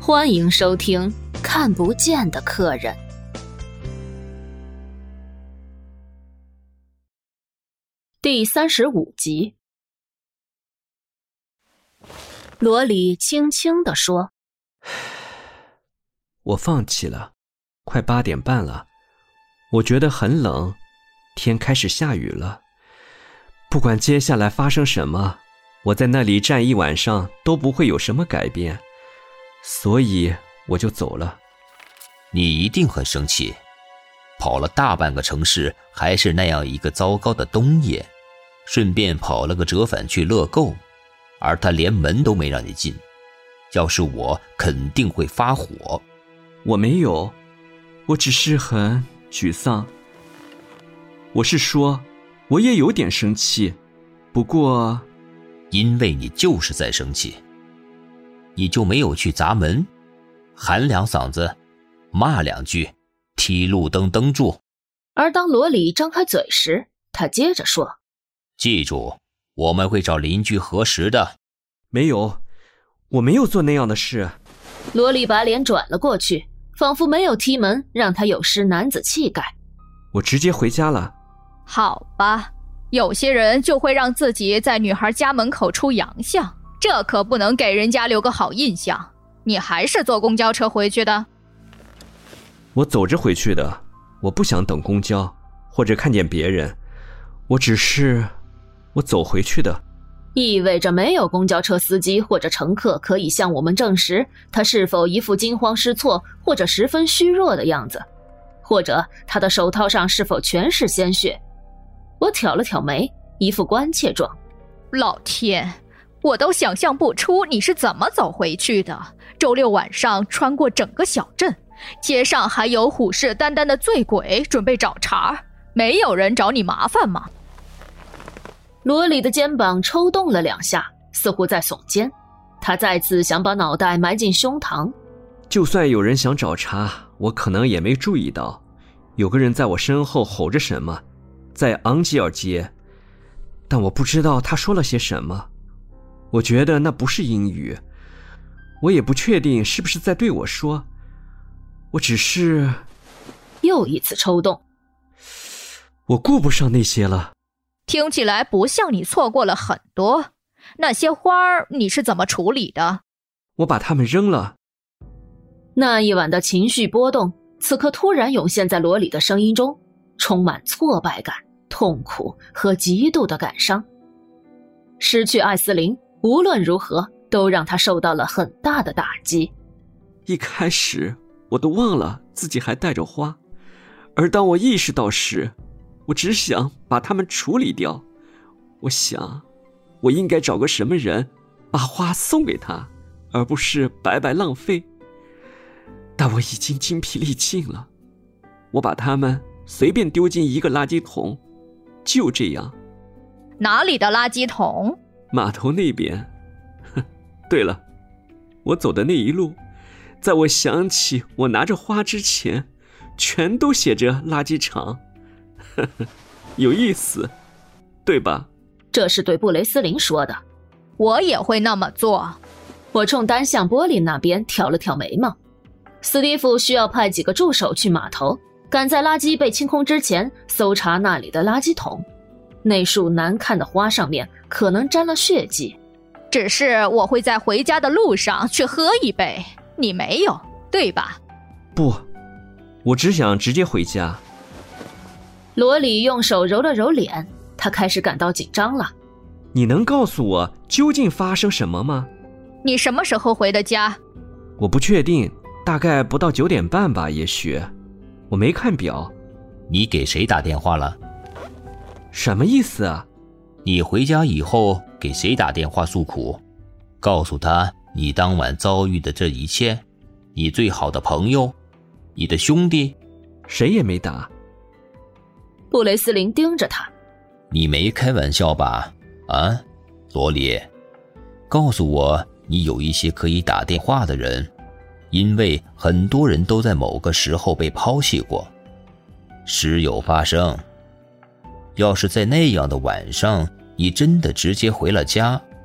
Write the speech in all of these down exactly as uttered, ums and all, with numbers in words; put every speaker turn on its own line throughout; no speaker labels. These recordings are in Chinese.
欢迎收听《看不见的客人》第三十五集。罗里轻轻地说：
我放弃了，快八点半了，我觉得很冷，天开始下雨了。不管接下来发生什么，我在那里站一晚上都不会有什么改变，所以我就走了。
你一定很生气，跑了大半个城市，还是那样一个糟糕的冬夜，顺便跑了个折返去乐购，而他连门都没让你进。要是我，肯定会发火。
我没有，我只是很沮丧。我是说，我也有点生气，不过……
因为你就是在生气，你就没有去砸门，喊两嗓子，骂两句，踢路灯灯柱。
而当罗里张开嘴时，他接着说：
记住，我们会找邻居核实的。
没有，我没有做那样的事。
罗里把脸转了过去，仿佛没有踢门让他有失男子气概。
我直接回家了。
好吧，有些人就会让自己在女孩家门口出洋相，这可不能给人家留个好印象。你还是坐公交车回去的？
我走着回去的，我不想等公交，或者看见别人，我只是……我走回去的。
意味着没有公交车司机或者乘客可以向我们证实他是否一副惊慌失措或者十分虚弱的样子，或者他的手套上是否全是鲜血。我挑了挑眉，一副关切状。
老天，我都想象不出你是怎么走回去的。周六晚上穿过整个小镇，街上还有虎视眈眈的醉鬼准备找茬，没有人找你麻烦吗？
罗里的肩膀抽动了两下，似乎在耸肩。他再次想把脑袋埋进胸膛。
就算有人想找茬，我可能也没注意到，有个人在我身后吼着什么，在昂吉尔街，但我不知道他说了些什么。我觉得那不是英语，我也不确定是不是在对我说，我只是……
又一次抽动。
我顾不上那些了。
听起来不像你错过了很多。那些花儿你是怎么处理的？
我把它们扔了。
那一晚的情绪波动，此刻突然涌现在罗里的声音中，充满挫败感、痛苦和极度的感伤。失去艾斯琳，无论如何都让他受到了很大的打击。
一开始我都忘了自己还带着花，而当我意识到时，我只想把它们处理掉。我想，我应该找个什么人把花送给他，而不是白白浪费。但我已经精疲力尽了，我把它们随便丢进一个垃圾桶，就这样。
哪里的垃圾桶？
码头那边。对了，我走的那一路，在我想起我拿着花之前，全都写着垃圾场。有意思，对吧？
这是对布雷斯林说的。
我也会那么做。
我冲单向玻璃那边挑了挑眉毛。斯蒂夫需要派几个助手去码头，赶在垃圾被清空之前搜查那里的垃圾桶。那束难看的花上面可能沾了血迹。
只是我会在回家的路上去喝一杯，你没有，对吧？
不，我只想直接回家。
罗里用手揉了揉脸，他开始感到紧张了。
你能告诉我究竟发生什么吗？
你什么时候回的家？
我不确定，大概不到九点半吧，也许。我没看表。
你给谁打电话了？
什么意思啊？
你回家以后给谁打电话诉苦？告诉他你当晚遭遇的这一切？你最好的朋友？你的兄弟？
谁也没打。
布雷斯林盯着他。
你没开玩笑吧？啊，罗里，告诉我你有一些可以打电话的人，因为很多人都在某个时候被抛弃过。时有发生。要是在那样的晚上，你真的直接回了家，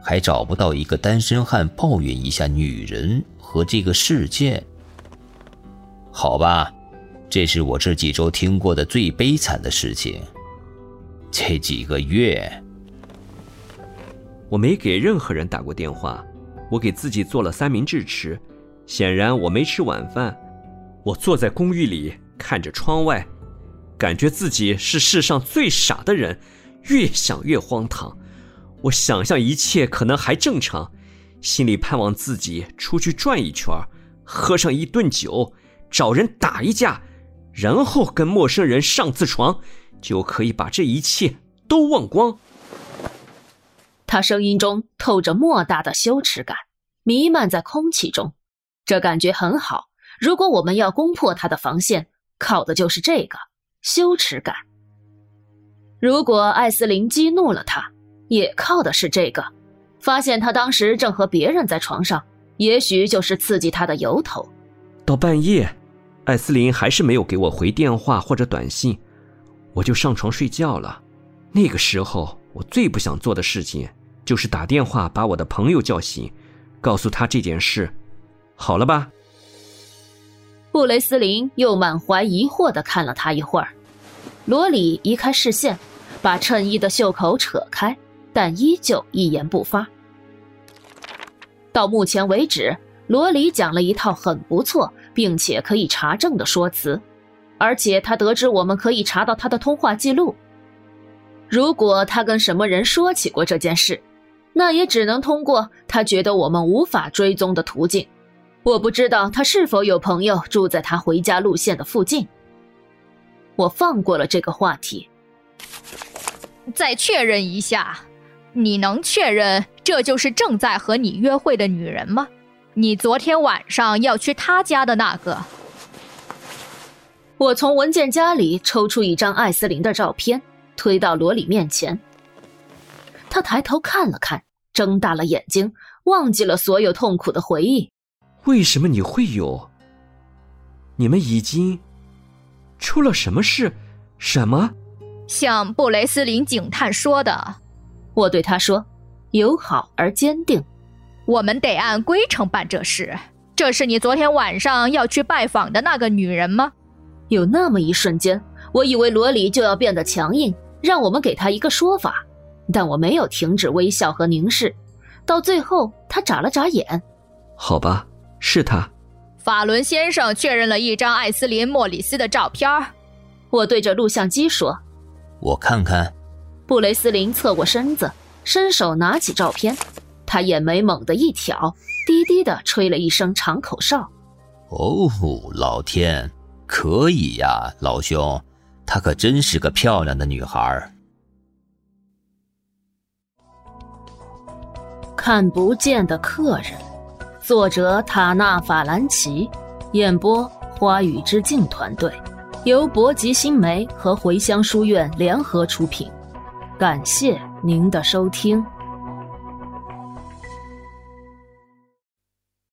还找不到一个单身汉抱怨一下女人和这个世界。好吧，这是我这几周听过的最悲惨的事情。这几个月，
我没给任何人打过电话，我给自己做了三明治吃。显然我没吃晚饭，我坐在公寓里看着窗外，感觉自己是世上最傻的人，越想越荒唐。我想象一切可能还正常，心里盼望自己出去转一圈，喝上一顿酒，找人打一架，然后跟陌生人上次床，就可以把这一切都忘光。
他声音中透着莫大的羞耻感，弥漫在空气中。这感觉很好，如果我们要攻破他的防线，靠的就是这个羞耻感。如果艾斯琳激怒了他，也靠的是这个。发现他当时正和别人在床上，也许就是刺激他的由头。
到半夜，艾斯琳还是没有给我回电话或者短信，我就上床睡觉了。那个时候我最不想做的事情就是打电话把我的朋友叫醒，告诉他这件事。好了吧？
布雷斯林又满怀疑惑地看了他一会儿。罗里移开视线，把衬衣的袖口扯开，但依旧一言不发。到目前为止，罗里讲了一套很不错并且可以查证的说辞，而且他得知我们可以查到他的通话记录。如果他跟什么人说起过这件事，那也只能通过他觉得我们无法追踪的途径。我不知道他是否有朋友住在他回家路线的附近。我放过了这个话题。
再确认一下，你能确认这就是正在和你约会的女人吗？你昨天晚上要去她家的那个。
我从文件夹里抽出一张艾斯琳的照片，推到罗里面前。他抬头看了看，睁大了眼睛，忘记了所有痛苦的回忆。
为什么你会有？你们已经出了什么事？什么？
像布雷斯林警探说的，
我对他说，友好而坚定。
我们得按规程办这事。这是你昨天晚上要去拜访的那个女人吗？
有那么一瞬间，我以为罗里就要变得强硬，让我们给他一个说法，但我没有停止微笑和凝视。到最后，他眨了眨眼。
好吧，是他。
法伦先生确认了一张艾斯琳·莫里斯的照片。
我对着录像机说。
我看看。
布雷斯林侧过身子，伸手拿起照片，他眼眉猛地一挑，低低地吹了一声长口哨。
哦，老天，可以呀，老兄，她可真是个漂亮的女孩。
看不见的客人，作者塔纳法兰奇，演播花语之境团队，由博吉新媒和茴香书院联合出品。感谢您的收听。